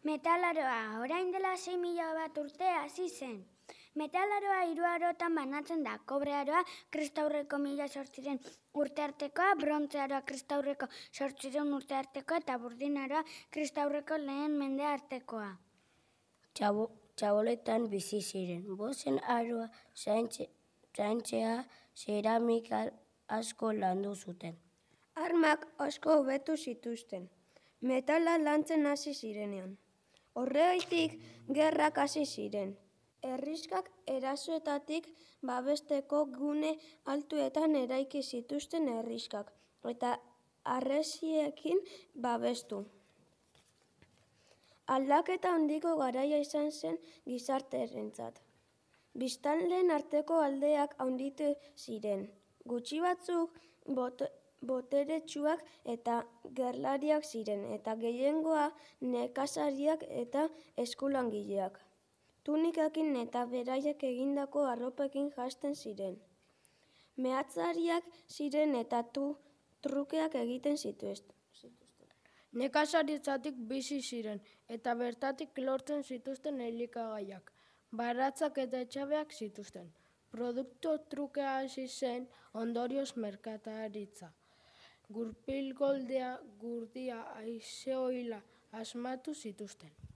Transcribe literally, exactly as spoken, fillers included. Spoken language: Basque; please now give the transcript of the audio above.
Metalaroa, orain dela sei mila bat urte hasi zen. Metalaroa hiru arotan banatzen da. Kobrearoa kristaurreko mila zortziren urte artekoa, brontzearoa kristaurreko zortziren urte artekoa eta burdinaroa kristaurreko lehen mende artekoa. Txabo, txaboletan bizi ziren. Bozen aroa zaintze, zaintzea zeramika asko landu zuten. Armak asko hobetu zituzten. Metala lantzen hasi zirenean. Horregaitik gerrak hasi ziren. Herrixkak erasoetatik babesteko gune altuetan eraiki zituzten herrixkak eta harresiekin babestu. Aldaketa handiko garaia izan zen gizartearentzat. Biztanleen arteko aldeak handitu ziren. Gutxi batzuk bot, boteretsuak eta gerlariak ziren eta gehiengoa nekazariak eta eskulangileak. Tunikakin eta beraiek egindako arropekin janzten ziren. Meatzariak ziren eta tu, trukeak egiten zituzten. Nekazaritzatik bizi ziren eta bertatik lortzen zituzten elikagaiak, baratzak eta etxabeak zituzten. Produktu trukea hasi zen ondorioz merkataritza. Gurpil goldea, gurdia, haize oila asmatu zituzten.